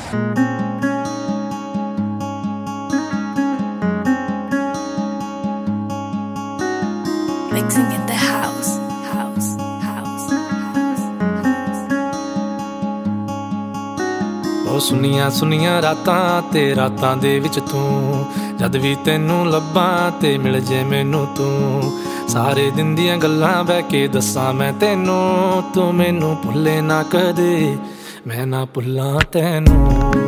Mixing in the house. ਸੁਨੀਆਂ ਸੁਨੀਆਂ ਰਾਤਾਂ ਤੇ ਰਾਤਾਂ ਦੇ ਵਿੱਚ ਤੂੰ ਜਦ ਵੀ ਤੈਨੂੰ ਲੱਭਾਂ ਤੇ ਮਿਲ ਜੇ ਮੈਨੂੰ ਤੂੰ ਸਾਰੇ ਦਿਨ ਦੀਆਂ ਗੱਲਾਂ ਬਹਿ ਕੇ ਦੱਸਾਂ ਮੈਂ ਤੈਨੂੰ ਤੂੰ ਮੈਨੂੰ ਭੁੱਲੇ ਨਾ ਕਦੇ ਮੈਂ ਨਾ ਭੁੱਲਾਂ ਤੈਨੂੰ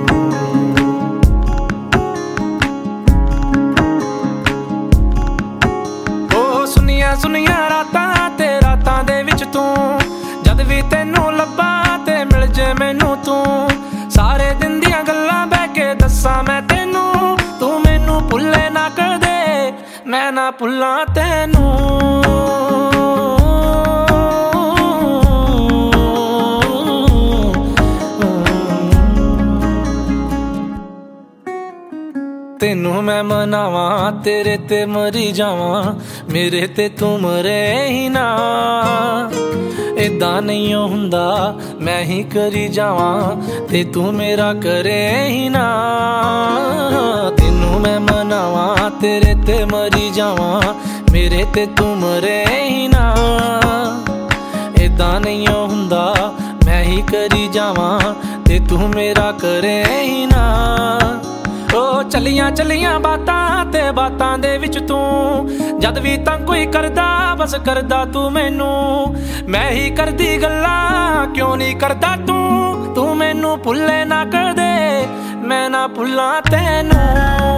ਓ ਸੁਨੀਆਂ ਸੁਨੀਆਂ ਰਾਤਾਂ ਤੇ ਰਾਤਾਂ ਦੇ ਵਿੱਚ ਤੂੰ ਜਦ ਵੀ ਤੈਨੂੰ ਲੱਭਾਂ ਤੇ ਮਿਲ ਜੇ ਮੈਨੂੰ ਤੂੰ ਸਾਰੇ ਦਿਨ ਦੀਆਂ ਗੱਲਾਂ ਬਹਿ ਕੇ ਦੱਸਾਂ ਮੈਂ ਤੈਨੂੰ ਤੂੰ ਮੈਨੂੰ ਭੁੱਲੇ ਨਾ ਕਦੇ ਮੈਂ ਨਾ ਭੁੱਲਾਂ ਤੈਨੂੰ ਤੈਨੂੰ ਮੈਂ ਮਨਾਵਾਂ ਤੇਰੇ ਤੇ ਮਰੀ ਜਾਵਾਂ ਮੇਰੇ ਤੇ ਤੂੰ ਮਰੇ ਹੀ ਨਾ ਏਦਾਂ ਨਹੀਂ ਹੁੰਦਾ ਮੈਂ ਹੀ ਕਰੀ ਜਾਵਾਂ ਤੇ ਤੂੰ ਮੇਰਾ ਕਰੇ ਹੀ ਨਾ ਤੈਨੂੰ ਮੈਂ ਮਨਾਵਾਂ ਤੇਰੇ ਤੇ ਮਰੀ ਜਾਵਾਂ ਮੇਰੇ ਤੇ ਤੂੰ ਮਰੇ ਹੀ ਨਾ ਏਦਾਂ ਨਹੀਂ ਹੁੰਦਾ ਮੈਂ ਹੀ ਕਰੀ ਜਾਵਾਂ ਤੇ ਤੂੰ ਮੇਰਾ ਕਰੇ ਹੀ ਨਾ ਓ ਚੱਲੀਆਂ ਚੱਲੀਆਂ ਬਾਤਾਂ ਤੇ ਬਾਤਾਂ ਦੇ ਵਿੱਚ ਤੂੰ ਜਦ ਵੀ ਤਾਂ ਕੋਈ ਕਰਦਾ ਬਸ ਕਰਦਾ ਤੂੰ ਮੈਨੂੰ ਮੈਂ ਹੀ ਕਰਦੀ ਗੱਲਾਂ ਕਿਉਂ ਨਹੀਂ ਕਰਦਾ ਤੂੰ ਮੈਨੂੰ ਭੁੱਲੇ ਨਾ ਕਦੇ ਮੈਂ ਨਾ ਭੁੱਲਾਂ ਤੈਨੂੰ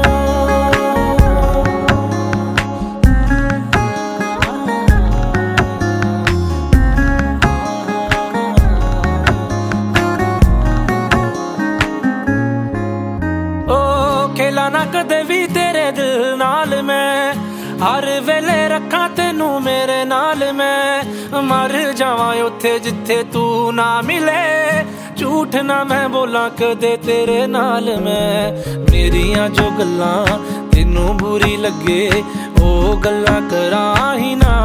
ਖੇਲਾ ਨਾ ਕਦੇ ਵੀ ਤੇਰੇ ਦਿਲ ਨਾਲ ਮੈਂ ਹਰ ਵੇਲੇ ਰੱਖਾਂ ਤੈਨੂੰ ਮੇਰੇ ਨਾਲ ਮੈਂ ਮਰ ਜਾਵਾਂ ਉੱਥੇ ਜਿੱਥੇ ਤੂੰ ਨਾ ਮਿਲੇ ਝੂਠ ਨਾ ਮੈਂ ਬੋਲਾਂ ਕਦੇ ਤੇਰੇ ਨਾਲ ਮੈਂ ਮੇਰੀਆਂ ਜੋ ਗੱਲਾਂ ਤੈਨੂੰ ਬੁਰੀ ਲੱਗੇ ਉਹ ਗੱਲਾਂ ਕਰਾਂ ਹੀ ਨਾ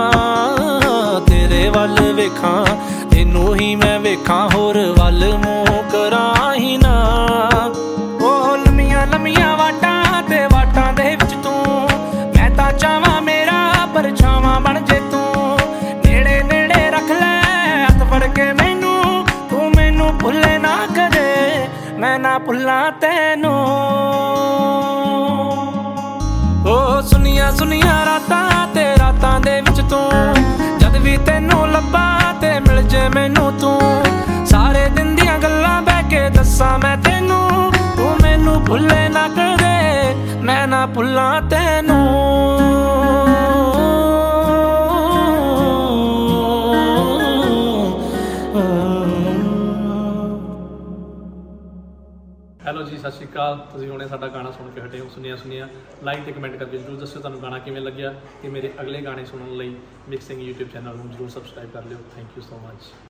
ਤੇਰੇ ਵੱਲ ਵੇਖਾਂ ਤੈਨੂੰ ਹੀ ਮੈਂ ਵੇਖਾਂ ਹੋਰ ਵੱਲ ਮੂੰਹ ਕਰਾਂ ਹੀ ਨਾ ਲੰਮੀਆਂ ਵਾਟਾਂ ਤੇ ਵਾਟਾਂ ਦੇ ਵਿੱਚ ਤੂੰ ਮੈਂ ਤਾਂ ਚਾਹਾਂ ਮੇਰਾ ਪਰਛਾਵਾਂ ਬਣ ਜੇ ਤੂੰ ਨੇੜੇ ਨੇੜੇ ਰੱਖ ਲੈ ਹੱਥ ਫੜ ਕੇ ਮੈਨੂੰ ਤੂੰ ਮੈਨੂੰ ਭੁੱਲੇ ਨਾ ਕਦੇ ਮੈਂ ਨਾ ਭੁੱਲਾਂ ਤੈਨੂੰ ਓ ਸੁਨੀਆਂ ਸੁਨੀਆਂ ਰਾਤਾਂ ਤੇ ਰਾਤਾਂ ਦੇ ਵਿੱਚ ਤੂੰ ਜਦ ਵੀ ਤੈਨੂੰ ਲੱਭਾਂ ਤੇ ਮਿਲ ਜੇ ਮੈਨੂੰ ਤੂੰ ਸਾਰੇ ਦਿਨ ਦੀਆਂ ਗੱਲਾਂ ਬਹਿ ਕੇ ਦੱਸਾਂ ਮੈਂ ਤੈਨੂੰ ਮੈਨੂੰ ਭੁੱਲੇ ਨਾ ਕਦੇ ਮੈਂ ਨਾ ਭੁੱਲਾਂ ਤੈਨੂੰ ਹੈਲੋ ਜੀ ਸਤਿ ਸ਼੍ਰੀ ਅਕਾਲ ਤੁਸੀਂ ਹੁਣੇ ਸਾਡਾ ਗਾਣਾ ਸੁਣ ਕੇ ਹਟੇ ਹੋ ਸੁਣੀਆਂ ਲਾਈਕ ਤੇ ਕਮੈਂਟ ਕਰਕੇ ਜ਼ਰੂਰ ਦੱਸਿਓ ਤੁਹਾਨੂੰ ਗਾਣਾ ਕਿਵੇਂ ਲੱਗਿਆ ਤੇ ਮੇਰੇ ਅਗਲੇ ਗਾਣੇ ਸੁਣਨ ਲਈ ਮਿਕਸਿੰਗ YouTube ਚੈਨਲ ਨੂੰ ਜ਼ਰੂਰ ਸਬਸਕ੍ਰਾਈਬ ਕਰ ਲਿਓ ਥੈਂਕ ਯੂ ਸੋ ਮਚ